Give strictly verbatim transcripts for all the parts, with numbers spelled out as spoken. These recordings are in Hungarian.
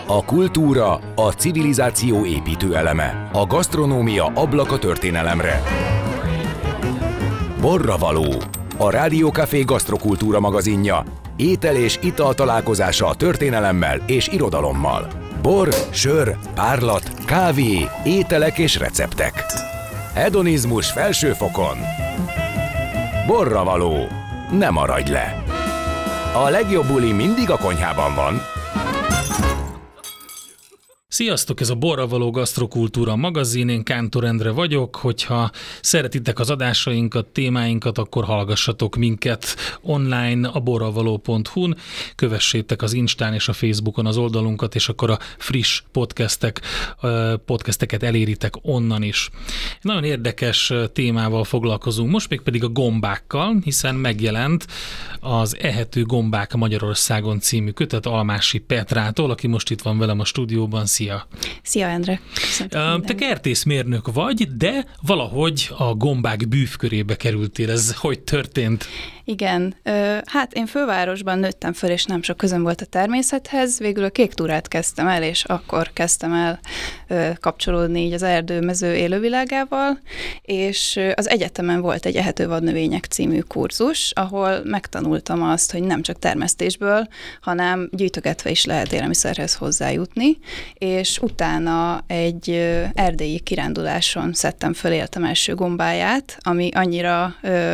A kultúra, a civilizáció építő eleme. A gasztronómia ablak a történelemre. Borravaló, a Rádiókafé gasztrokultúra magazinja. Étel és ital találkozása a történelemmel és irodalommal. Bor, sör, párlat, kávé, ételek és receptek. Hedonizmus felső fokon. Borravaló, ne maradj le! A legjobb buli mindig a konyhában van. Sziasztok, ez a Borravaló Gasztrokultúra magazin, én Kántor Endre vagyok, hogyha szeretitek az adásainkat, témáinkat, akkor hallgassatok minket online a borravaló pont hu-n, kövessétek az Instán és a Facebookon az oldalunkat, és akkor a friss podcastek, podcasteket eléritek onnan is. Nagyon érdekes témával foglalkozunk most, még pedig a gombákkal, hiszen megjelent az Ehető gombák Magyarországon című kötet Almási Petrától, aki most itt van velem a stúdióban. Szia! Szia, Endre! Köszöntöm. Te kertészmérnök vagy, de valahogy a gombák bűvkörébe kerültél. Ez hogy történt? Igen, hát én fővárosban nőttem föl, és nem sok közöm volt a természethez. Végül a kék túrát kezdtem el, és akkor kezdtem el kapcsolódni így az erdő-mező élővilágával, és az egyetemen volt egy Ehető vadnövények című kurzus, ahol megtanultam azt, hogy nem csak termesztésből, hanem gyűjtögetve is lehet élelmiszerhez hozzájutni, és utána egy erdélyi kiránduláson szedtem föl életem első gombáját, ami annyira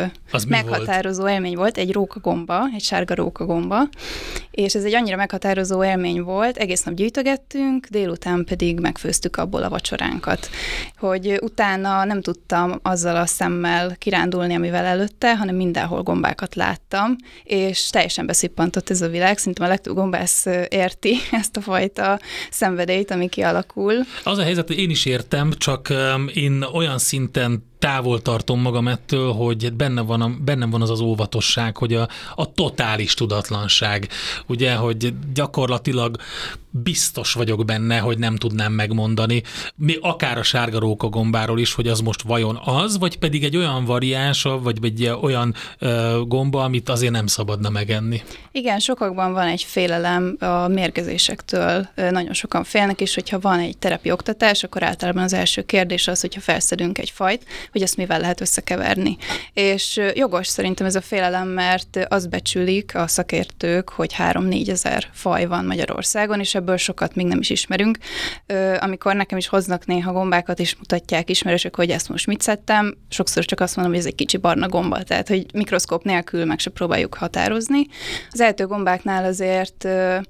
meghatározó élmény volt, egy rókagomba, egy sárga rókagomba, és ez egy annyira meghatározó élmény volt, egész nap gyűjtögettünk, délután pedig megfőztük abból a vacsoránkat, hogy utána nem tudtam azzal a szemmel kirándulni, amivel előtte, hanem mindenhol gombákat láttam, és teljesen beszippantott ez a világ, szerintem a legtöbb gombász érti ezt a fajta szenvedélyt, ami kialakul. Az a helyzet, hogy én is értem, csak én olyan szinten távol tartom magam ettől, hogy benne van, a, bennem van az az óvatosság, hogy a, a totális tudatlanság. Ugye, hogy gyakorlatilag biztos vagyok benne, hogy nem tudnám megmondani, mi akár a sárga rókagombáról is, hogy az most vajon az, vagy pedig egy olyan variánsa, vagy egy olyan ö, gomba, amit azért nem szabadna megenni. Igen, sokakban van egy félelem a mérgezésektől. Nagyon sokan félnek, és hogyha van egy terepi oktatás, akkor általában az első kérdés az, hogyha felszedünk egy fajt, hogy ezt mivel lehet összekeverni. És jogos szerintem ez a félelem, mert azt becsülik a szakértők, hogy három-négy ezer faj van Magyarországon, és ebből sokat még nem is ismerünk. Amikor nekem is hoznak néha gombákat, és mutatják ismerősök, hogy ezt most mit szedtem, sokszor csak azt mondom, hogy ez egy kicsi barna gomba, tehát hogy mikroszkóp nélkül meg se próbáljuk határozni. Az ehető gombáknál azért,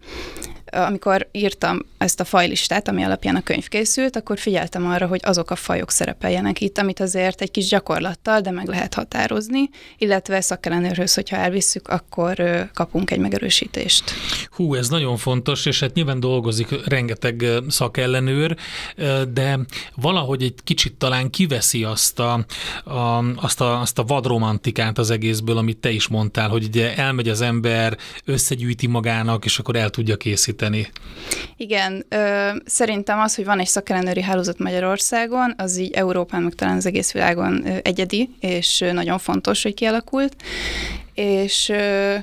amikor írtam ezt a fajlistát, ami alapján a könyv készült, akkor figyeltem arra, hogy azok a fajok szerepeljenek itt, amit azért egy kis gyakorlattal, de meg lehet határozni, illetve szakellenőrhöz, hogyha elvisszük, akkor kapunk egy megerősítést. Hú, ez nagyon fontos, és hát nyilván dolgozik rengeteg szakellenőr, de valahogy egy kicsit talán kiveszi azt a, a, azt a, azt a vadromantikát az egészből, amit te is mondtál, hogy ugye elmegy az ember, összegyűjti magának, és akkor el tudja készíteni. Igen, ö, szerintem az, hogy van egy szakellenőri hálózat Magyarországon, az így Európán, meg talán az egész világon ö, egyedi, és ö, nagyon fontos, hogy kialakult. És ö,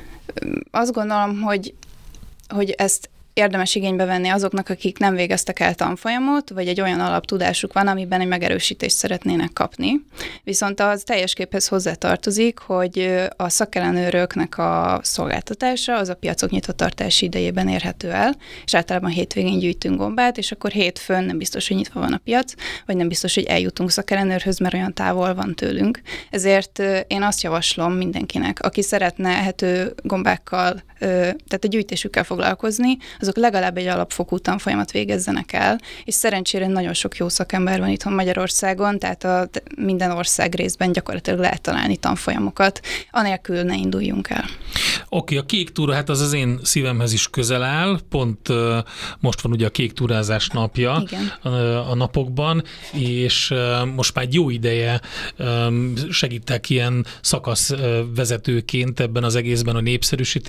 azt gondolom, hogy, hogy ezt érdemes igénybe venni azoknak, akik nem végeztek el tanfolyamot, vagy egy olyan alaptudásuk van, amiben egy megerősítést szeretnének kapni. Viszont az teljes képhez hozzátartozik, hogy a szakellenőröknek a szolgáltatása az a piacok nyitvatartási idejében érhető el, és általában hétvégén gyűjtünk gombát, és akkor hétfőn nem biztos, hogy nyitva van a piac, vagy nem biztos, hogy eljutunk szakellenőrhöz, mert olyan távol van tőlünk. Ezért én azt javaslom mindenkinek, aki szeretne ehető gombákkal, tehát a gyűjtésükkel foglalkozni, azok legalább egy alapfokú tanfolyamat végezzenek el, és szerencsére nagyon sok jó szakember van itthon Magyarországon, tehát a minden ország részben gyakorlatilag lehet találni tanfolyamokat, anélkül ne induljunk el. Oké, a kék túra, hát az az én szívemhez is közel áll, pont uh, most van ugye a kék túrázás napja a, a napokban, és uh, most már egy jó ideje um, segítek ilyen szakaszvezetőként ebben az egészben a népszerűsítésében,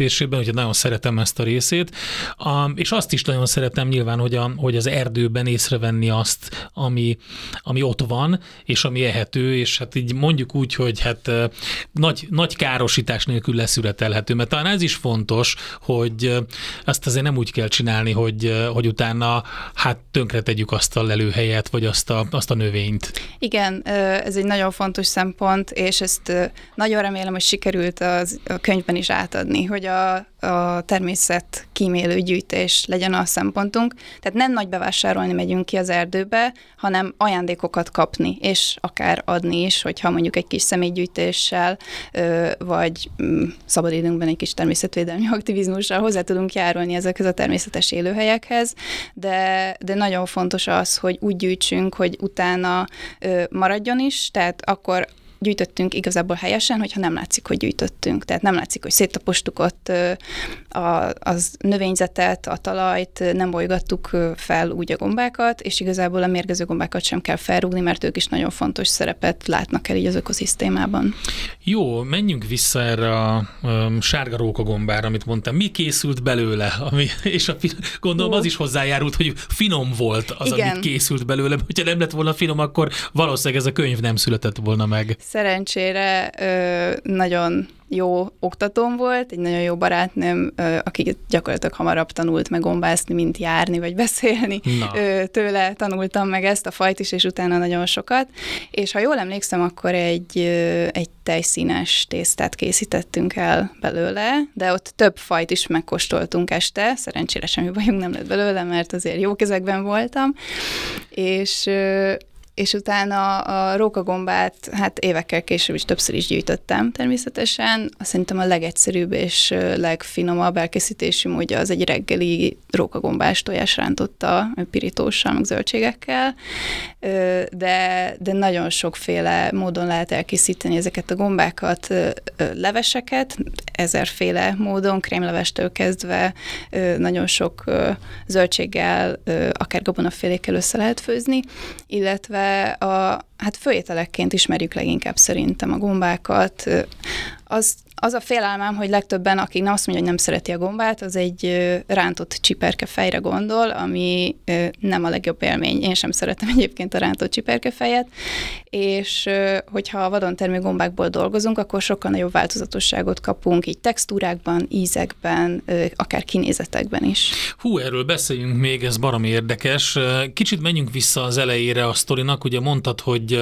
hogy nagyon szeretem ezt a részét, a, és azt is nagyon szeretem nyilván, hogy, a, hogy az erdőben észrevenni azt, ami, ami ott van, és ami ehető, és hát így mondjuk úgy, hogy hát nagy, nagy károsítás nélkül leszüretelhető, mert talán ez is fontos, hogy azt azért nem úgy kell csinálni, hogy, hogy utána hát tönkre tegyük azt a lelőhelyet, vagy azt a, azt a növényt. Igen, ez egy nagyon fontos szempont, és ezt nagyon remélem, hogy sikerült az, a könyvben is átadni, hogy a, a természet kímélő gyűjtés legyen a szempontunk. Tehát nem nagy bevásárolni megyünk ki az erdőbe, hanem ajándékokat kapni, és akár adni is, hogyha mondjuk egy kis személygyűjtéssel, vagy szabadidőnkben egy kis természetvédelmi aktivizmussal hozzá tudunk járulni ezekhez a természetes élőhelyekhez, de, de nagyon fontos az, hogy úgy gyűjtsünk, hogy utána maradjon is, tehát akkor gyűjtöttünk igazából helyesen, hogyha nem látszik, hogy gyűjtöttünk. Tehát nem látszik, hogy széttapostuk ott a, az növényzetet, a talajt, nem bolygattuk fel úgy a gombákat, és igazából a mérgező gombákat sem kell felrúgni, mert ők is nagyon fontos szerepet látnak el így az ökoszisztémában. Jó, menjünk vissza erre a um, sárga rókagombára, amit mondtam. Mi készült belőle? Ami, és a, gondolom az is hozzájárult, hogy finom volt az, Igen. amit készült belőle. Hogyha nem lett volna finom, akkor valószínűleg ez a könyv nem született volna meg. Szerencsére ö, nagyon jó oktatóm volt, egy nagyon jó barátnőm, ö, aki gyakorlatilag hamarabb tanult meg gombászni, mint járni vagy beszélni. Ö, tőle tanultam meg ezt a fajt is, és utána nagyon sokat. És ha jól emlékszem, akkor egy, ö, egy tejszínes tésztát készítettünk el belőle, de ott több fajt is megkóstoltunk este. Szerencsére semmi bajunk nem lett belőle, mert azért jó kezekben voltam. És ö, és utána a rókagombát hát évekkel később is többször is gyűjtöttem természetesen. Azt szerintem a legegyszerűbb és legfinomabb elkészítési módja az egy reggeli rókagombás tojásrántotta pirítóssal, meg zöldségekkel, de, de nagyon sokféle módon lehet elkészíteni ezeket a gombákat, leveseket, ezerféle módon, krémlevestől kezdve nagyon sok zöldséggel, akár gabonafélékkel össze lehet főzni, illetve a, hát főételekként ismerjük leginkább szerintem a gombákat. Az, az a félelmem, hogy legtöbben, akik nem azt mondja, hogy nem szereti a gombát, az egy rántott csiperkefejre gondol, ami nem a legjobb élmény. Én sem szeretem egyébként a rántott csiperkefejet, és hogyha a vadon termő gombákból dolgozunk, akkor sokkal nagyobb változatosságot kapunk, így textúrákban, ízekben, akár kinézetekben is. Hú, erről beszéljünk még, ez baromi érdekes. Kicsit menjünk vissza az elejére a sztorinak. Ugye mondtad, hogy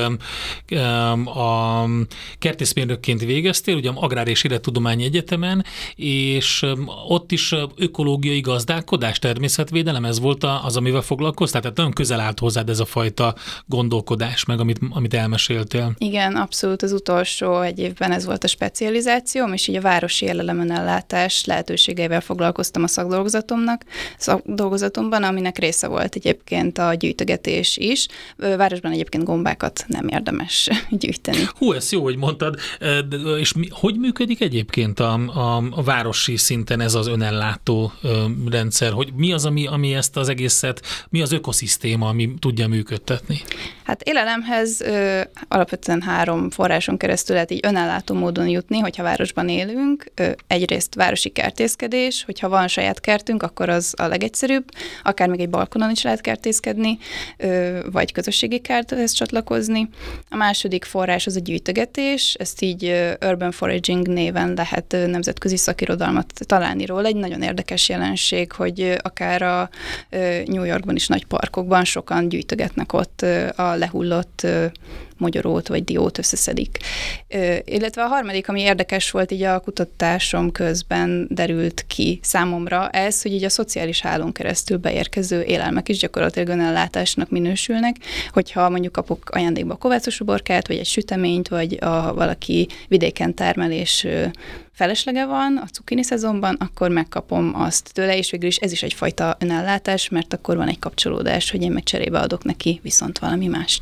a kertészmérnökként végeztél, ugye Agrár és Élettudományi Egyetemen, és ott is ökológiai gazdálkodás, természetvédelem, ez volt az, amivel foglalkoztál? Tehát nagyon közel állt hozzád ez a fajta gondolkodás, meg amit, amit elmeséltél. Igen, abszolút az utolsó egy évben ez volt a specializációm, és így a városi élelemenellátás lehetőségeivel foglalkoztam a szakdolgozatomnak, szakdolgozatomban, aminek része volt egyébként a gyűjtögetés is. Városban egyébként gombákat nem érdemes gyűjteni. Hú, ez jó, hogy mondtad, és mi, hogy működik egyébként a, a, a városi szinten ez az önellátó ö, rendszer? Hogy mi az, ami, ami ezt az egészet, mi az ökoszisztéma, ami tudja működtetni? Hát élelemhez ö, alapvetően három forráson keresztül lehet így önellátó módon jutni, hogyha városban élünk. Ö, egyrészt városi kertészkedés, hogyha van saját kertünk, akkor az a legegyszerűbb, akár még egy balkonon is lehet kertészkedni, ö, vagy közösségi kerthez csatlakozni. A második forrás az a gyűjtögetés, ezt így ö, urban foraging néven lehet ö, nemzetközi szakirodalmat találni róla. Egy nagyon érdekes jelenség, hogy ö, akár a ö, New Yorkban is nagy parkokban sokan gyűjtögetnek ott ö, a lehullott ö, mogyorót vagy diót összeszedik. Ö, illetve a harmadik, ami érdekes volt, így a kutatásom közben derült ki számomra ez, hogy így a szociális hálón keresztül beérkező élelmek is gyakorlatilag önellátásnak minősülnek, hogyha mondjuk kapok ajándékba kovászos uborkát, vagy egy süteményt, vagy a, valaki vidéken termel, és ö, feleslega van a cukini szezonban, akkor megkapom azt tőle, és végül is ez is egyfajta önellátás, mert akkor van egy kapcsolódás, hogy én meg cserébe adok neki viszont valami mást.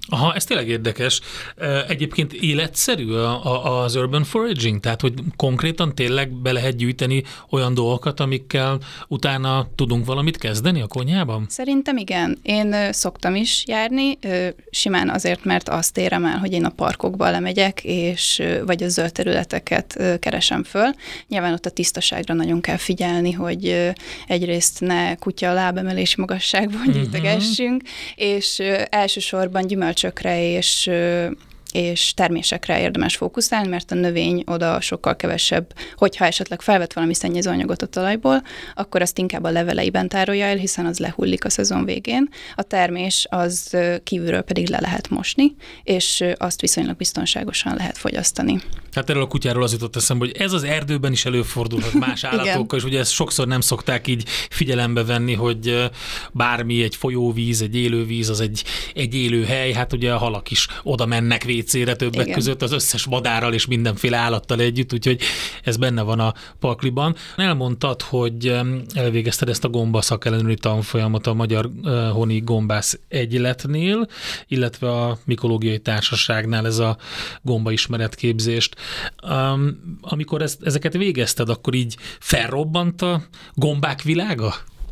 Aha, ez tényleg érdekes. Egyébként életszerű az urban foraging? Tehát, hogy konkrétan tényleg be lehet gyűjteni olyan dolgokat, amikkel utána tudunk valamit kezdeni a konyhában? Szerintem igen. Én szoktam is járni, simán azért, mert azt érem el, hogy én a parkokba lemegyek, és vagy a zöld területeket keresem föl. Nyilván ott a tisztaságra nagyon kell figyelni, hogy egyrészt ne kutya lábemelési magasságban gyűjtögessünk, uh-huh. és elsősorban gyümölcsökre és és termésekre érdemes fókuszálni, mert a növény oda sokkal kevesebb, hogyha esetleg felvett valami szennyezőanyagot a talajból, akkor azt inkább a leveleiben tárolja el, hiszen az lehullik a szezon végén. A termés az kívülről pedig le lehet mosni, és azt viszonylag biztonságosan lehet fogyasztani. Hát erről a kutyáról az jutott eszembe, hogy ez az erdőben is előfordulhat más állatokkal, és ugye ezt sokszor nem szokták így figyelembe venni, hogy bármi, egy folyóvíz, egy élővíz, az egy, egy élő hely, hát ugye a halak is oda mennek vécére többek Igen. között, az összes madárral és mindenféle állattal együtt, úgyhogy ez benne van a pakliban. Elmondtad, hogy elvégezted ezt a gomba szakellenőri tanfolyamot a Magyar Honi Gombász Egyletnél, illetve a Mikológiai Társaságnál ez a gomba ismeretképzést. Um, amikor ezt, ezeket végezted, akkor így felrobbant a gombák világa?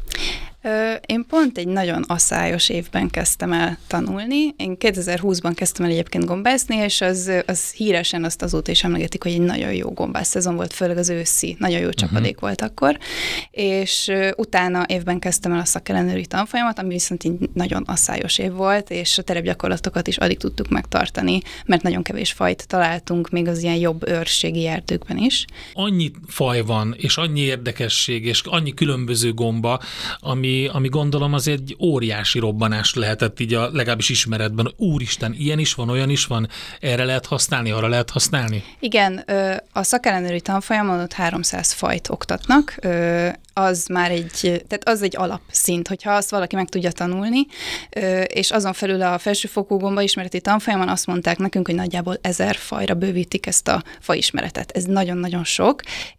Én pont egy nagyon asszályos évben kezdtem el tanulni. Én kétezer-húszban kezdtem el egyébként gombászni, és az, az híresen azt azóta is emlegetik, hogy egy nagyon jó gombász szezon volt, főleg az őszi, nagyon jó csapadék uh-huh. volt akkor, és utána évben kezdtem el a szakellenőri tanfolyamat, ami viszont így nagyon asszályos év volt, és a terepgyakorlatokat is alig tudtuk megtartani, mert nagyon kevés fajt találtunk még az ilyen jobb őrségi erdőkben is. Annyi faj van, és annyi érdekesség, és annyi különböző gomba, ami ami gondolom az egy óriási robbanás lehetett így a legalábbis ismeretben. Úristen, ilyen is van, olyan is van, erre lehet használni, arra lehet használni? Igen, a szakellenőri tanfolyamon ott háromszáz fajt oktatnak, az már egy, tehát az egy alapszint, hogyha azt valaki meg tudja tanulni, és azon felül a felsőfokú gombaismereti tanfolyamon azt mondták nekünk, hogy nagyjából ezer fajra bővítik ezt a fajismeretet. Ez nagyon-nagyon sok,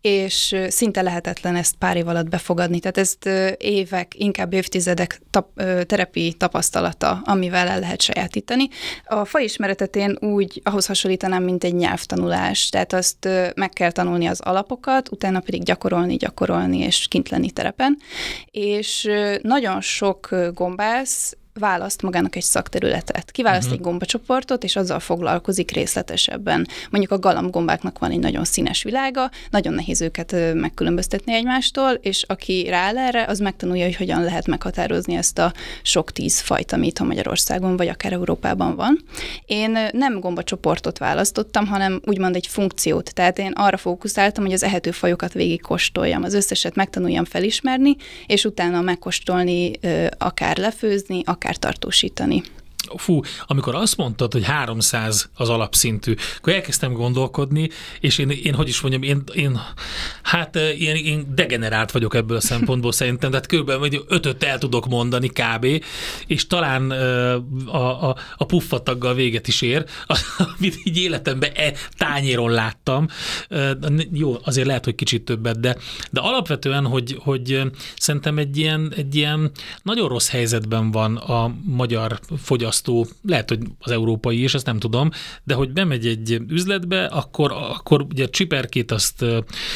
és szinte lehetetlen ezt pár év alatt befogadni. Tehát ezt évek, inkább évtizedek tap, terepi tapasztalata, amivel el lehet sajátítani. A fajismeretet én úgy ahhoz hasonlítanám, mint egy nyelvtanulás. Tehát azt meg kell tanulni az alapokat, utána pedig gyakorolni, gyakorolni, és kint lenni terepen. És nagyon sok gombász választ magának egy szakterületet. Kiválaszt uh-huh. egy gombacsoportot, és azzal foglalkozik részletesebben. Mondjuk a galambgombáknak van egy nagyon színes világa, nagyon nehéz őket megkülönböztetni egymástól, és aki rááll erre, az megtanulja, hogy hogyan lehet meghatározni ezt a sok tíz fajt, amit a Magyarországon, vagy akár Európában van. Én nem gombacsoportot választottam, hanem úgymond egy funkciót. Tehát én arra fókuszáltam, hogy az ehető fajokat végigkóstoljam, az összeset megtanuljam felismerni, és utána megkóstolni, akár lefőzni, akár akár tartósítani. Fú, amikor azt mondtad, hogy háromszáz az alapszintű, akkor elkezdtem gondolkodni, és én, én hogy is mondjam, én, én hát én, én degenerált vagyok ebből a szempontból szerintem, tehát körülbelül ötöt el tudok mondani kb. És talán a, a, a puffataggal véget is ér, amit így életemben e tányéron láttam. Jó, azért lehet, hogy kicsit többet, de, de alapvetően, hogy, hogy szerintem egy ilyen, egy ilyen nagyon rossz helyzetben van a magyar fogyasztó, lehet, hogy az európai is, ezt nem tudom, de hogy bemegy egy üzletbe, akkor, akkor ugye csiperkét azt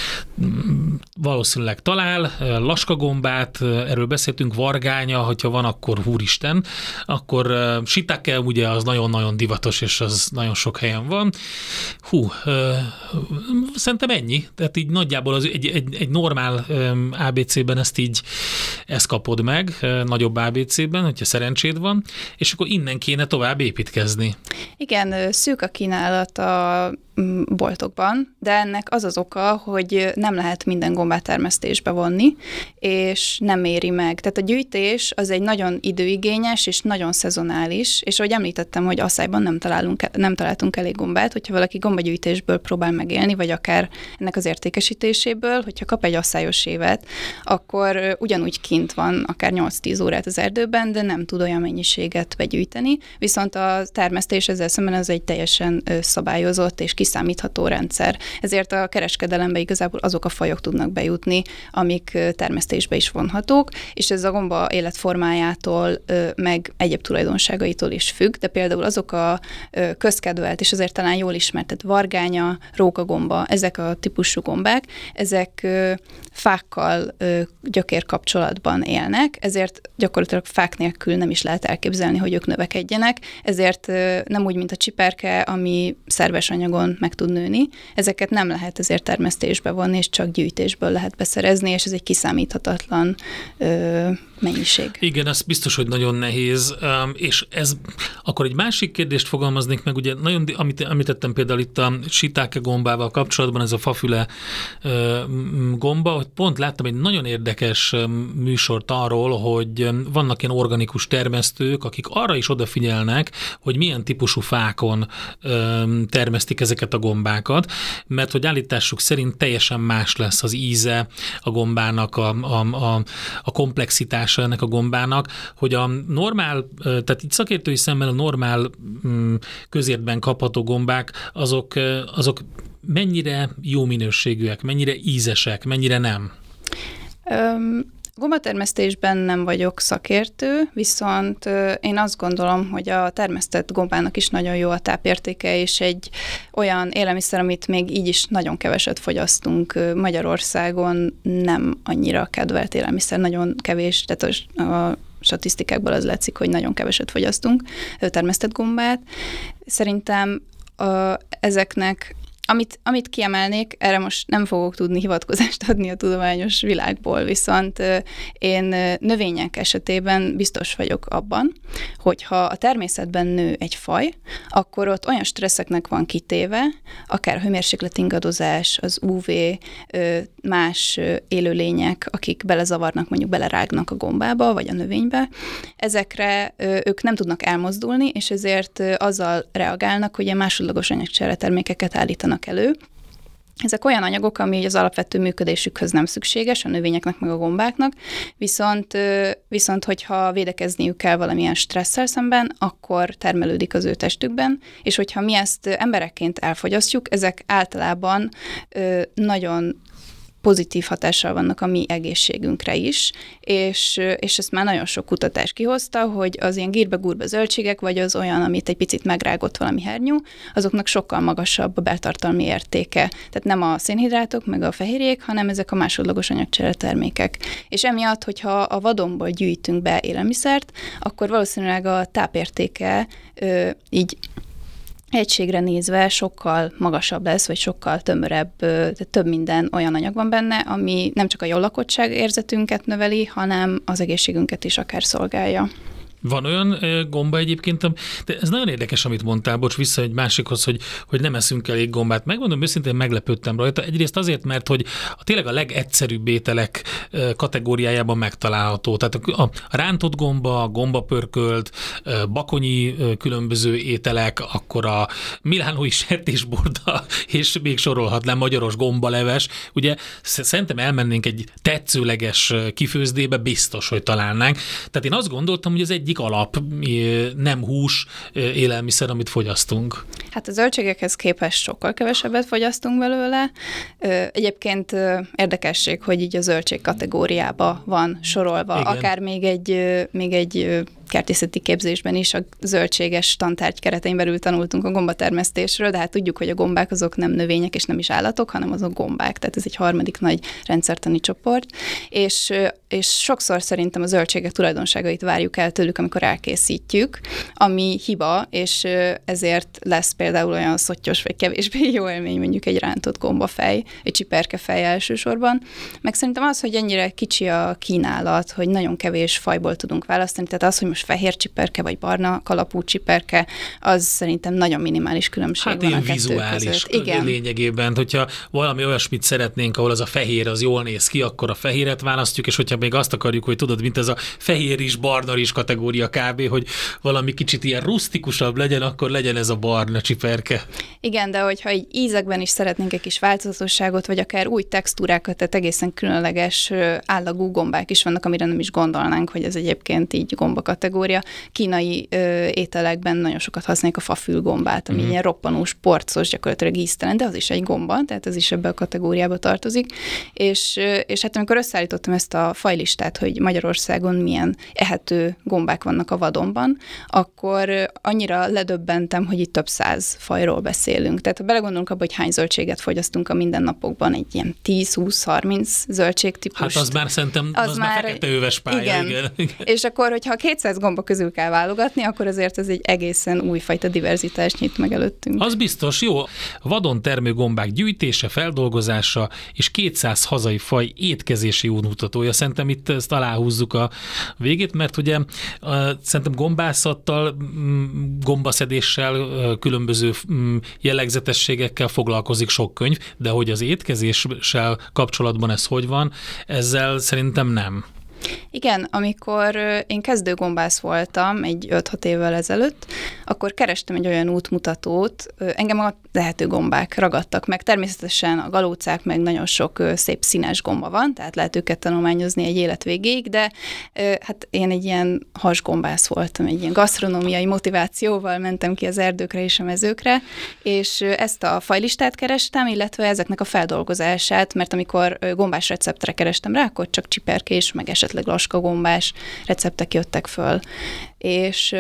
valószínűleg talál, laskagombát, erről beszéltünk, vargánya, hogyha van, akkor húristen, akkor shiitake, ugye az nagyon-nagyon divatos, és az nagyon sok helyen van. Hú, szerintem ennyi, tehát így nagyjából az egy, egy, egy normál á bé cében ezt így, ezt kapod meg, nagyobb á bé cében, hogyha szerencséd van, és akkor innen kéne tovább építkezni. Igen, szűk a kínálat a boltokban, de ennek az az oka, hogy nem lehet minden gombát termesztésbe vonni, és nem éri meg. Tehát a gyűjtés az egy nagyon időigényes és nagyon szezonális, és ahogy említettem, hogy asszályban nem, találunk, nem találtunk elég gombát, hogyha valaki gombagyűjtésből próbál megélni, vagy akár ennek az értékesítéséből, hogyha kap egy asszályos évet, akkor ugyanúgy kint van akár nyolc-tíz órát az erdőben, de nem tud olyan mennyiséget begyűjteni. gyűjteni, viszont a termesztés ezzel szemben az egy teljesen szabályozott és kiszámítható rendszer. Ezért a kereskedelembe igazából azok a fajok tudnak bejutni, amik termesztésbe is vonhatók, és ez a gomba életformájától, meg egyéb tulajdonságaitól is függ, de például azok a közkedvelt, és azért talán jól ismert, tehát vargánya, rókagomba, ezek a típusú gombák, ezek fákkal gyökérkapcsolatban élnek, ezért gyakorlatilag fák nélkül nem is lehet elképzelni, hogy ők növekedjenek, ezért nem úgy, mint a csiperke, ami szerves anyagon meg tud nőni, ezeket nem lehet ezért termesztésbe vonni, és csak gyűjtésből lehet beszerezni, és ez egy kiszámíthatatlan ö, mennyiség. Igen, ez biztos, hogy nagyon nehéz, és ez akkor egy másik kérdést fogalmaznék meg, ugye nagyon, amit említettem például itt a shiitake gombával kapcsolatban, ez a fafüle gomba, hogy pont láttam egy nagyon érdekes műsort arról, hogy vannak ilyen organikus termesztők, akik arra is odafigyelnek, hogy milyen típusú fákon termesztik ezeket a gombákat, mert hogy állításuk szerint teljesen más lesz az íze a gombának, a, a, a, a komplexitása ennek a gombának, hogy a normál, tehát itt szakértői szemmel a normál közértben kapható gombák, azok, azok mennyire jó minőségűek, mennyire ízesek, mennyire nem? Um. Gombatermesztésben nem vagyok szakértő, viszont én azt gondolom, hogy a termesztett gombának is nagyon jó a tápértéke, és egy olyan élelmiszer, amit még így is nagyon keveset fogyasztunk Magyarországon, nem annyira kedvelt élelmiszer, nagyon kevés, tehát a, a statisztikákból az látszik, hogy nagyon keveset fogyasztunk termesztett gombát. Szerintem a, ezeknek Amit, amit kiemelnék, erre most nem fogok tudni hivatkozást adni a tudományos világból, viszont én növények esetében biztos vagyok abban, hogy ha a természetben nő egy faj, akkor ott olyan stresszeknek van kitéve, akár hőmérséklet ingadozás, az ú vé, más élőlények, akik belezavarnak, mondjuk belerágnak a gombába, vagy a növénybe, ezekre ők nem tudnak elmozdulni, és ezért azzal reagálnak, hogy ilyen másodlagos anyagcsere termékeket állítanak elő. Ezek olyan anyagok, ami az alapvető működésükhöz nem szükséges, a növényeknek meg a gombáknak, viszont, viszont hogyha védekezniük kell valamilyen stresszel szemben, akkor termelődik az ő testükben, és hogyha mi ezt emberekként elfogyasztjuk, ezek általában nagyon pozitív hatással vannak a mi egészségünkre is, és, és ezt már nagyon sok kutatás kihozta, hogy az ilyen gírbe-gurbe zöldségek, vagy az olyan, amit egy picit megrágott valami hernyú, azoknak sokkal magasabb a beltartalmi értéke. Tehát nem a szénhidrátok, meg a fehérjék, hanem ezek a másodlagos anyagcsere termékek. És emiatt, hogyha a vadonból gyűjtünk be élelmiszert, akkor valószínűleg a tápértéke ö, így egységre nézve sokkal magasabb lesz, vagy sokkal tömörebb, tehát több minden olyan anyag van benne, ami nem csak a jól lakottság érzetünket növeli, hanem az egészségünket is akár szolgálja. Van olyan gomba egyébként, de ez nagyon érdekes, amit mondtál, bocs, vissza egy másikhoz, hogy, hogy nem eszünk elég gombát. Megmondom, őszintén meglepődtem rajta. Egyrészt azért, mert hogy a tényleg a legegyszerűbb ételek kategóriájában megtalálható. Tehát a, a rántott gomba, a gombapörkölt, bakonyi különböző ételek, akkor a milánói sertésborda, és még sorolhatnám, magyaros gombaleves. Ugye szerintem elmennénk egy tetszőleges kifőzdébe, biztos, hogy találnánk. Tehát én azt gondoltam, hogy ez egy egyik alap nem hús élelmiszer, amit fogyasztunk. Hát a zöldségekhez képest sokkal kevesebbet fogyasztunk belőle. Egyébként érdekesség, hogy így a zöldség kategóriába van sorolva. Igen. Akár még egy, még egy kertészeti képzésben is a zöldséges tantárgy keretein belül tanultunk a gombatermesztésről, de hát tudjuk, hogy a gombák azok nem növények és nem is állatok, hanem azok gombák, tehát ez egy harmadik nagy rendszertani csoport, és, és sokszor szerintem a zöldségek tulajdonságait várjuk el tőlük, amikor elkészítjük, ami hiba, és ezért lesz például olyan szottyos vagy kevésbé jó élmény mondjuk egy rántott gombafej, egy csiperkefej elsősorban, meg szerintem az, hogy ennyire kicsi a kínálat, hogy nagyon kevés fajból tudunk választani, tehát az, hogy most fehér csiperke, vagy barna kalapú csiperke, az szerintem nagyon minimális különbség hát van a kettő vizuális között. Igen. Lényegében, hogyha valami olyasmit szeretnénk, ahol az a fehér az jól néz ki, akkor a fehéret választjuk, és hogyha még azt akarjuk, hogy tudod, mint ez a fehér is, barna is kategória kb., hogy valami kicsit ilyen rusztikusabb legyen, akkor legyen ez a barna csiperke. Igen, de hogyha így ízekben is szeretnénk egy kis változatosságot, vagy akár új textúrákat, tehát egészen különleges állagú gombák is vannak, amire nem is gondolnánk, hogy ez egyébként így gomba kategória, kategória. Kínai ö, ételekben nagyon sokat használják a fafülgombát, ami mm. ilyen roppanós, porcos, gyakorlatilag íztelen, de az is egy gomba, tehát ez is ebbe a kategóriába tartozik. És, és hát amikor összeállítottam ezt a fajlistát, hogy Magyarországon milyen ehető gombák vannak a vadonban, akkor annyira ledöbbentem, hogy itt több száz fajról beszélünk. Tehát ha belegondolunk abba, hogy hány zöldséget fogyasztunk a mindennapokban, egy ilyen tíz, húsz, harminc zöldségtípust. Hát az már szerintem az, az már, már feketeöves pálya. Igen. igen. És akkor, hogyha kétszáz gomba közül kell válogatni, akkor azért ez egy egészen újfajta diverzitást nyit meg előttünk. Az biztos, jó. Vadon termő gombák gyűjtése, feldolgozása és kétszáz hazai faj étkezési útmutatója. Szerintem itt ezt aláhúzzuk a végét, mert ugye szerintem gombászattal, gombaszedéssel, különböző jellegzetességekkel foglalkozik sok könyv, de hogy az étkezéssel kapcsolatban ez hogy van, ezzel szerintem nem. Igen, amikor én kezdőgombász voltam egy öt-hat évvel ezelőtt, akkor kerestem egy olyan útmutatót, engem a lehető gombák ragadtak meg. Természetesen a galócák, meg nagyon sok szép színes gomba van, tehát lehet őket tanulmányozni egy élet végéig, de hát én egy ilyen hasgombász voltam, egy ilyen gasztronómiai motivációval mentem ki az erdőkre és a mezőkre, és ezt a fajlistát kerestem, illetve ezeknek a feldolgozását, mert amikor gombás receptre kerestem rá, akkor csak csiperkés, meg esetleg laskagombás receptek jöttek föl. És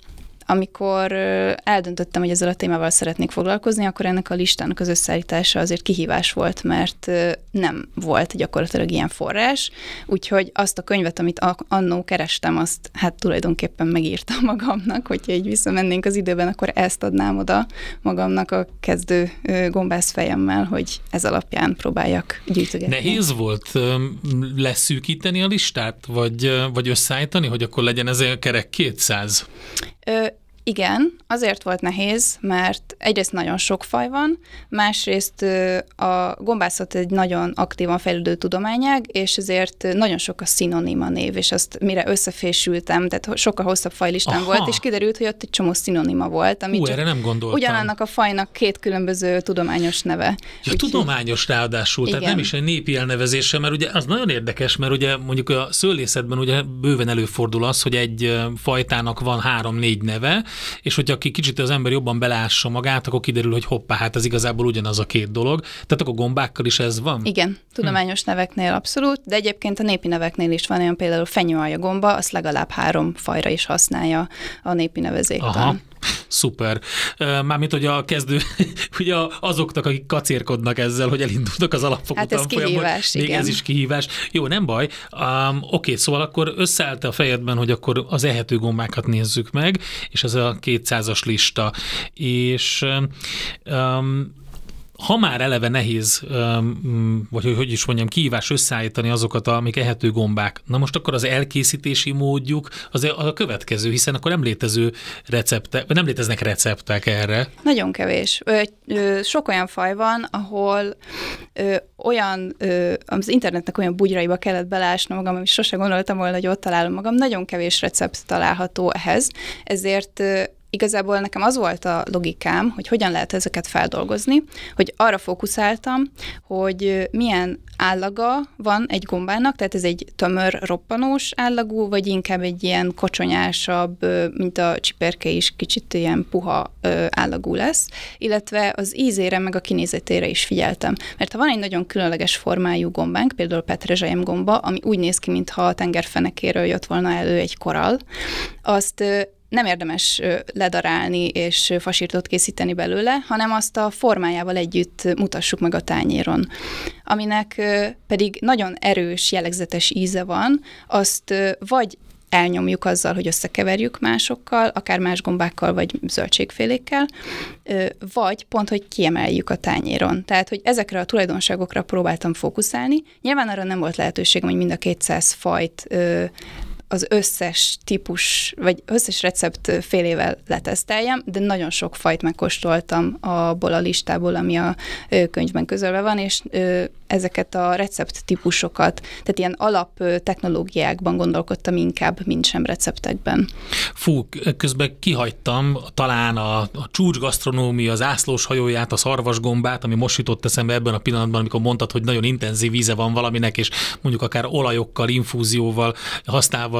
amikor eldöntöttem, hogy ezzel a témával szeretnék foglalkozni, akkor ennek a listának az összeállítása azért kihívás volt, mert nem volt gyakorlatilag ilyen forrás, úgyhogy azt a könyvet, amit annó kerestem, azt hát tulajdonképpen megírtam magamnak, hogyha így visszamennénk az időben, akkor ezt adnám oda magamnak a kezdő gombász fejemmel, hogy ez alapján próbáljak gyűjtögetni. Nehéz volt leszűkíteni a listát, vagy, vagy összeállítani, hogy akkor legyen ez a kerek kétszáz? Ö, igen, azért volt nehéz, mert egyrészt nagyon sok faj van, másrészt a gombászat egy nagyon aktívan fejlődő tudományág, és ezért nagyon sok a szinonima név, és azt mire összefésültem, tehát sokkal hosszabb fajlistán Aha. volt, és kiderült, hogy ott egy csomó szinonima volt, ami Hú, erre nem gondoltam. Ugyanannak a fajnak két különböző tudományos neve. Ja, úgy, tudományos ráadásul, igen. Tehát nem is egy népi elnevezése, mert ugye az nagyon érdekes, mert ugye mondjuk a szőlészetben ugye bőven előfordul az, hogy egy fajtának van három-négy neve, és hogyha aki kicsit az ember jobban belássa magát, akkor kiderül, hogy hoppá, hát ez igazából ugyanaz a két dolog. Tehát akkor gombákkal is ez van? Igen, tudományos hm. neveknél abszolút, de egyébként a népi neveknél is van olyan, például fenyőalja gomba, azt legalább három fajra is használja a népi nevezéktan. Aha. Szuper. Mármint, hogy a kezdő, ugye azoknak, akik kacérkodnak ezzel, hogy elindultak az alapfokú hát ez kihívás, még igen. Ez is kihívás. Jó, nem baj. Um, Oké, okay, szóval akkor összeállt a fejedben, hogy akkor az ehető gombákat nézzük meg, és ez a kétszázas lista. És um, ha már eleve nehéz, vagy hogy is mondjam, kihívás összeállítani azokat, amik ehető gombák, na most akkor az elkészítési módjuk az a következő, hiszen akkor nem létező receptek, vagy nem léteznek receptek erre. Nagyon kevés. Sok olyan faj van, ahol olyan, az internetnek olyan bugyraiba kellett belásnom magam, és sose gondoltam volna, hogy ott találom magam. Nagyon kevés recept található ehhez, ezért igazából nekem az volt a logikám, hogy hogyan lehet ezeket feldolgozni, hogy arra fókuszáltam, hogy milyen állaga van egy gombának, tehát ez egy tömör, roppanós állagú, vagy inkább egy ilyen kocsonyásabb, mint a csiperke is, kicsit ilyen puha állagú lesz, illetve az ízére meg a kinézetére is figyeltem. Mert ha van egy nagyon különleges formájú gombánk, például a petrezselyem gomba, ami úgy néz ki, mintha a tengerfenekéről jött volna elő egy korall, azt nem érdemes ledarálni és fasírtot készíteni belőle, hanem azt a formájával együtt mutassuk meg a tányéron. Aminek pedig nagyon erős, jellegzetes íze van, azt vagy elnyomjuk azzal, hogy összekeverjük másokkal, akár más gombákkal, vagy zöldségfélékkel, vagy pont, hogy kiemeljük a tányéron. Tehát, hogy ezekre a tulajdonságokra próbáltam fókuszálni. Nyilván arra nem volt lehetőségem, hogy mind a kétszáz fajt az összes típus, vagy összes recept félével leteszteljem, de nagyon sok fajt megkóstoltam abból a listából, ami a könyvben közölve van, és ezeket a recept típusokat, tehát ilyen alap technológiákban gondolkodtam inkább, mint sem receptekben. Fú, közben kihagytam talán a, a csúcsgasztronómia, az ászlós hajóját, a szarvasgombát, ami most jutott eszembe ebben a pillanatban, amikor mondtad, hogy nagyon intenzív íze van valaminek, és mondjuk akár olajokkal, infúzióval használva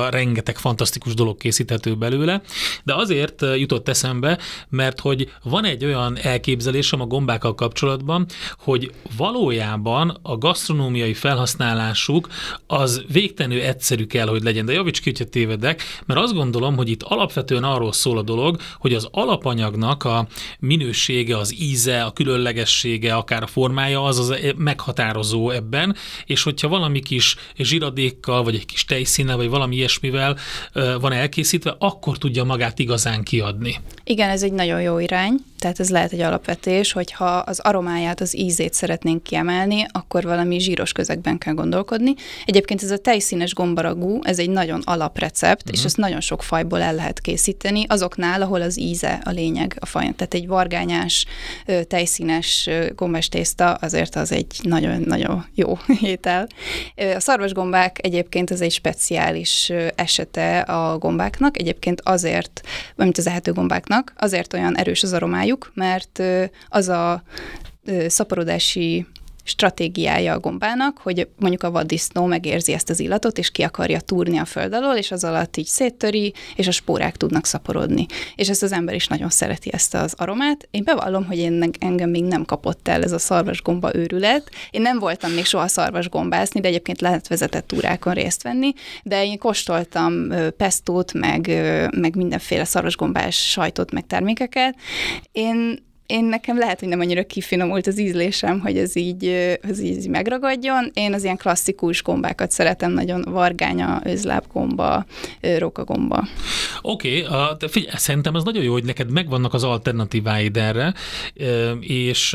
szóval rengeteg fantasztikus dolog készíthető belőle, de azért jutott eszembe, mert hogy van egy olyan elképzelésem a gombákkal kapcsolatban, hogy valójában a gasztronómiai felhasználásuk az végtelenül egyszerű kell, hogy legyen, de javíts ki, hogyha tévedek, mert azt gondolom, hogy itt alapvetően arról szól a dolog, hogy az alapanyagnak a minősége, az íze, a különlegessége, akár a formája, az az meghatározó ebben, és hogyha valami kis zsiradékkal, vagy egy kis tejszínnel, vagy valami ilyesmivel van elkészítve, akkor tudja magát igazán kiadni. Igen, ez egy nagyon jó irány, tehát ez lehet egy alapvetés, hogyha az aromáját, az ízét szeretnénk kiemelni, akkor valami zsíros közegben kell gondolkodni. Egyébként ez a tejszínes gombaragú, ez egy nagyon alaprecept, uh-huh. és ezt nagyon sok fajból el lehet készíteni, azoknál, ahol az íze a lényeg a fajon. Tehát egy vargányás, tejszínes gombás tészta azért az egy nagyon-nagyon jó étel. A szarvasgombák egyébként ez egy speciális esete a gombáknak, egyébként azért, mint az ehető gombáknak, azért olyan erős az aromájuk, mert az a szaporodási stratégiája a gombának, hogy mondjuk a vaddisznó megérzi ezt az illatot, és ki akarja túrni a föld alól, és az alatt így széttöri, és a spórák tudnak szaporodni. És ezt az ember is nagyon szereti, ezt az aromát. Én bevallom, hogy én, engem még nem kapott el ez a szarvasgomba őrület. Én nem voltam még soha szarvasgombászni, de egyébként lehet vezetett túrákon részt venni, de én kóstoltam pestót, meg, meg mindenféle szarvasgombás sajtot, meg termékeket. Én Én nekem lehet, hogy nem annyira kifinomult az ízlésem, hogy ez így, ez így megragadjon. Én az ilyen klasszikus gombákat szeretem nagyon, vargánya, özlábgomba, rókagomba. Oké, okay, figyelj, szerintem ez nagyon jó, hogy neked megvannak az alternatíváid erre, és,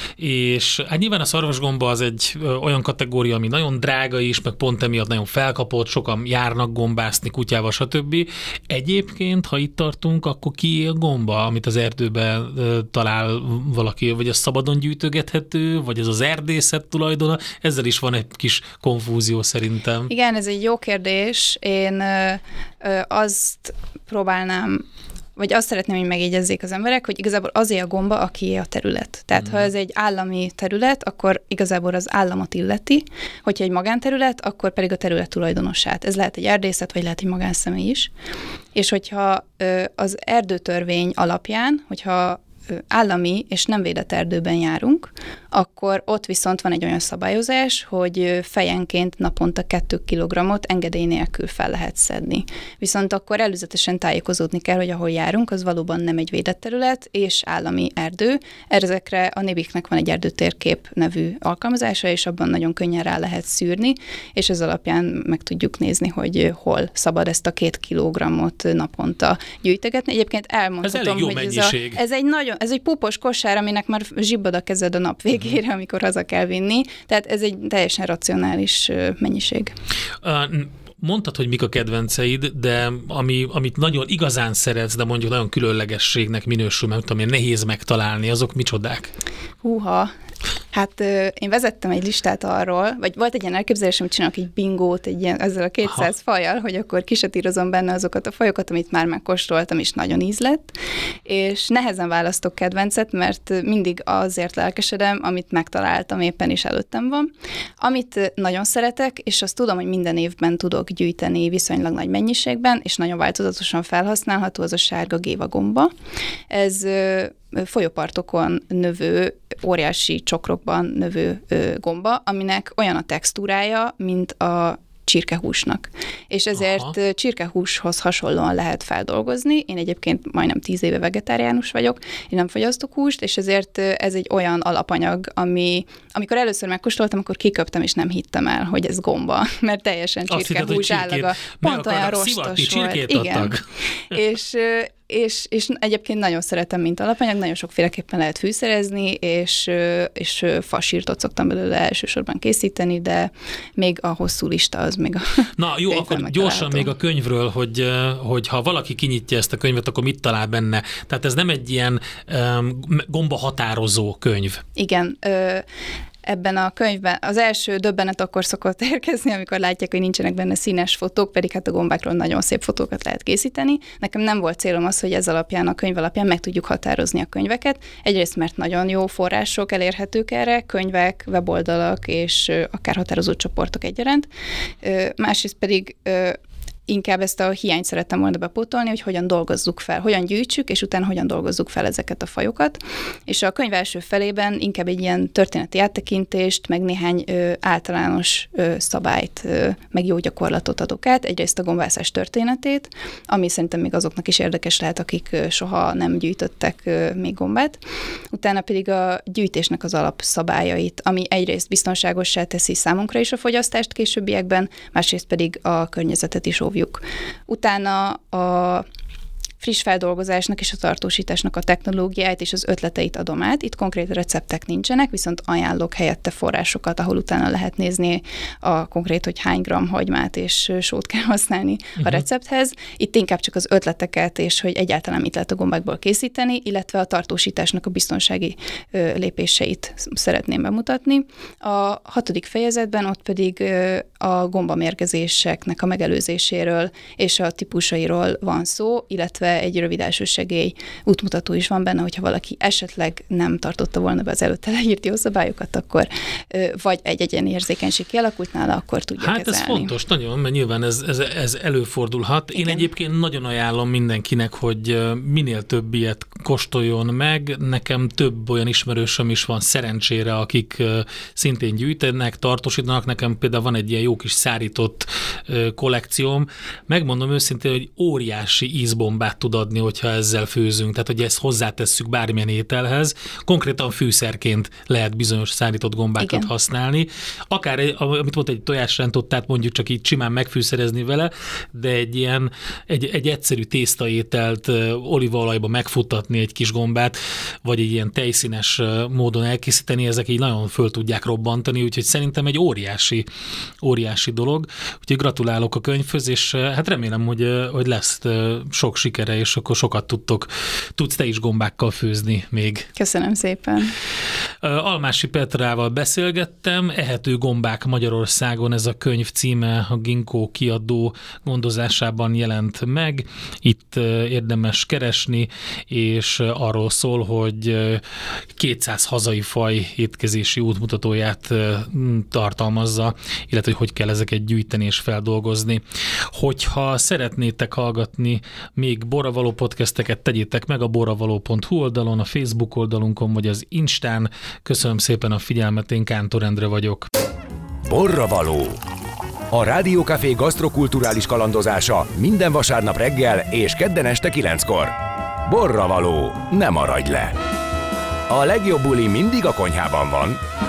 és hát nyilván a szarvasgomba az egy olyan kategória, ami nagyon drága is, meg pont emiatt nagyon felkapott, sokan járnak gombászni kutyával, stb. Egyébként, ha itt tartunk, akkor ki a gomba, amit az erdőben talál valaki, vagy az szabadon gyűjtögethető, vagy ez az erdészet tulajdona? Ezzel is van egy kis konfúzió szerintem. Igen, ez egy jó kérdés. Én ö, ö, azt próbálnám, vagy azt szeretném, hogy megjegyezzék az emberek, hogy igazából azért a gomba, aki a terület. Tehát, mm. ha ez egy állami terület, akkor igazából az államot illeti, hogyha egy magánterület, akkor pedig a terület tulajdonosát. Ez lehet egy erdészet, vagy lehet egy magánszemély is. És hogyha ö, az erdőtörvény alapján, hogyha állami és nem védett erdőben járunk, akkor ott viszont van egy olyan szabályozás, hogy fejenként naponta kettő kilogrammot engedély nélkül fel lehet szedni. Viszont akkor előzetesen tájékozódni kell, hogy ahol járunk, az valóban nem egy védett terület, és állami erdő. Ezekre a Nébiknek van egy erdőtérkép nevű alkalmazása, és abban nagyon könnyen rá lehet szűrni, és ez alapján meg tudjuk nézni, hogy hol szabad ezt a két kilogrammot naponta gyűjtögetni. Egyébként elmondhatom, hogy ez, a, ez egy nagyon Ez egy púpos kosár, aminek már zsibbad a kezed a nap végére, amikor haza kell vinni. Tehát ez egy teljesen racionális mennyiség. Mondtad, hogy mik a kedvenceid, de ami, amit nagyon igazán szeretsz, de mondjuk nagyon különlegességnek minősül, mert tudom én, nehéz megtalálni, azok micsodák? Húha! Hát én vezettem egy listát arról, vagy volt egy ilyen elképzelésem, hogy csinálok egy bingót egy ilyen, ezzel a kétszáz Aha. fajjal, hogy akkor kisetírozom benne azokat a fajokat, amit már megkóstoltam, és nagyon íz lett, és nehezen választok kedvencet, mert mindig azért lelkesedem, amit megtaláltam, éppen is előttem van. Amit nagyon szeretek, és azt tudom, hogy minden évben tudok gyűjteni viszonylag nagy mennyiségben, és nagyon változatosan felhasználható, az a sárga gévagomba. Ez folyópartokon növő, óriási csokrokban növő ö, gomba, aminek olyan a textúrája, mint a csirkehúsnak. És ezért Aha. csirkehúshoz hasonlóan lehet feldolgozni. Én egyébként majdnem tíz éve vegetáriánus vagyok, én nem fogyasztok húst, és ezért ez egy olyan alapanyag, ami, amikor először megkóstoltam, akkor kiköptem, és nem hittem el, hogy ez gomba, mert teljesen csirkehús állaga. Pont olyan rostos volt. Igen. és És, és egyébként nagyon szeretem, mint alapanyag, nagyon sokféleképpen lehet fűszerezni, és, és fasírtot szoktam belőle elsősorban készíteni, de még a hosszú lista az még a Na jó, akkor gyorsan még a könyvről, hogy, hogy ha valaki kinyitja ezt a könyvet, akkor mit talál benne? Tehát ez nem egy ilyen um, gomba határozó könyv. Igen, ö, ebben a könyvben az első döbbenet akkor szokott érkezni, amikor látják, hogy nincsenek benne színes fotók, pedig hát a gombákról nagyon szép fotókat lehet készíteni. Nekem nem volt célom az, hogy ez alapján, a könyv alapján meg tudjuk határozni a könyveket. Egyrészt, mert nagyon jó források elérhetők erre, könyvek, weboldalak és akár határozott csoportok egyaránt. Másrészt pedig inkább ezt a hiányt szerettem volna bepótolni, hogy hogyan dolgozzuk fel, hogyan gyűjtsük, és utána hogyan dolgozzuk fel ezeket a fajokat. És a könyv első felében inkább egy ilyen történeti áttekintést, meg néhány ö, általános ö, szabályt, ö, meg jó gyakorlatot adok át. Egyrészt a gombászás történetét, ami szerintem még azoknak is érdekes lehet, akik ö, soha nem gyűjtöttek ö, még gombát. Utána pedig a gyűjtésnek az alapszabályait, ami egyrészt biztonságossá teszi számunkra is a fogyasztást későbbiekben, másrészt pedig a környezetet is óvjuk. Utána a friss feldolgozásnak és a tartósításnak a technológiáit és az ötleteit adom át. Itt konkrét receptek nincsenek, viszont ajánlok helyette forrásokat, ahol utána lehet nézni a konkrét, hogy hány gram hagymát és sót kell használni uh-huh. a recepthez. Itt inkább csak az ötleteket, és hogy egyáltalán mit lehet a gombákból készíteni, illetve a tartósításnak a biztonsági ö, lépéseit szeretném bemutatni. A hatodik fejezetben ott pedig ö, a gombamérgezéseknek a megelőzéséről és a típusairól van szó, illetve egy rövid elsősegély útmutató is van benne, hogyha valaki esetleg nem tartotta volna be az előtte leírt jó szabályokat, akkor vagy egy egyéni érzékenység kialakult nála, akkor tudja hát kezelni. Hát ez fontos, nagyon, mert nyilván ez, ez, ez előfordulhat. Igen. Én egyébként nagyon ajánlom mindenkinek, hogy minél több ilyet kóstoljon meg. Nekem több olyan ismerősöm is van szerencsére, akik szintén gyűjtenek, tartósítanak. Nekem például van egy ilyen jó kis szárított kollekcióm. Megmondom őszintén, hogy óriási ízbombát tud adni, hogyha ezzel főzünk. Tehát, hogy ezt hozzátesszük bármilyen ételhez. Konkrétan fűszerként lehet bizonyos szárított gombákat Igen. használni. Akár, amit mondta, egy tojásrántottát mondjuk csak így simán megfűszerezni vele, de egy ilyen, egy, egy egyszerű tésztaételt olívaolajba megfuttatni egy kis gombát, vagy egy ilyen tejszínes módon elkészíteni, ezek így nagyon föl tudják robbantani, úgyhogy szerintem egy óriási, óriási dolog. Úgyhogy gratulálok a könyvhöz, és hát remélem, hogy, hogy lesz sok sikere, és akkor sokat tudtok, tudsz te is gombákkal főzni még. Köszönöm szépen. Almási Petrával beszélgettem, Ehető gombák Magyarországon, ez a könyv címe a Ginkgo kiadó gondozásában jelent meg. Itt érdemes keresni, és arról szól, hogy kétszáz hazai faj étkezési útmutatóját tartalmazza, illetve hogy hogy kell ezeket gyűjteni és feldolgozni. Hogyha szeretnétek hallgatni még Borravaló podcasteket, tegyétek meg a borravaló pont hu oldalon, a Facebook oldalunkon, vagy az Instán. Köszönöm szépen a figyelmet, én Kántor Endre vagyok. Borravaló. A Rádiókafé gasztrokulturális kalandozása minden vasárnap reggel és kedden este kilenckor. Borravaló. Ne maradj le! A legjobb buli mindig a konyhában van.